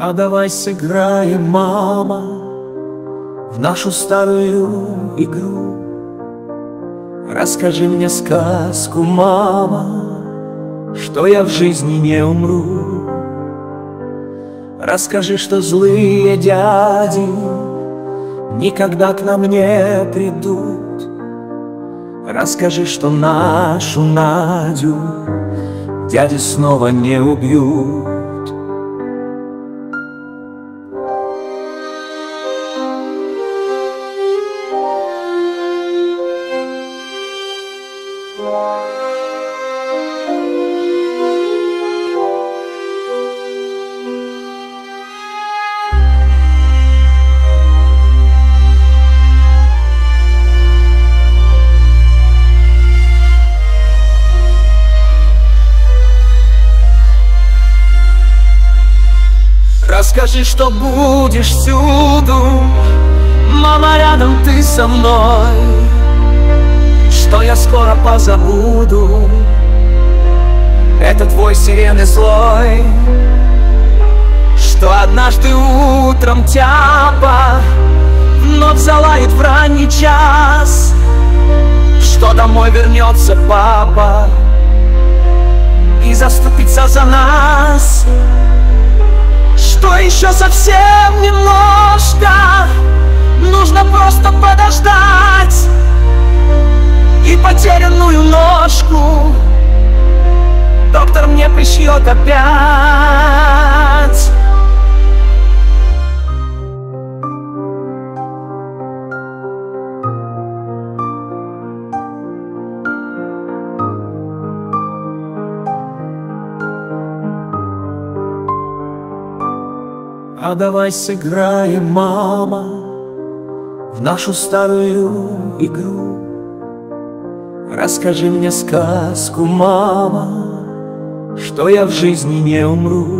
А давай сыграем, мама, в нашу старую игру. Расскажи мне сказку, мама, что я в жизни не умру. Расскажи, что злые дяди никогда к нам не придут. Расскажи, что нашу Надю дяди снова не убьют. Расскажи, что будешь всюду, мама, рядом ты со мной, что я скоро позабуду этот твой сирены злой, что однажды утром тяпа вновь залает в ранний час, что домой вернется папа и заступится за нас. Что еще совсем немножко, нужно просто подождать, и потерянную ножку доктор мне пришьет опять. А давай сыграем, мама, в нашу старую игру. Расскажи мне сказку, мама, что я в жизни не умру.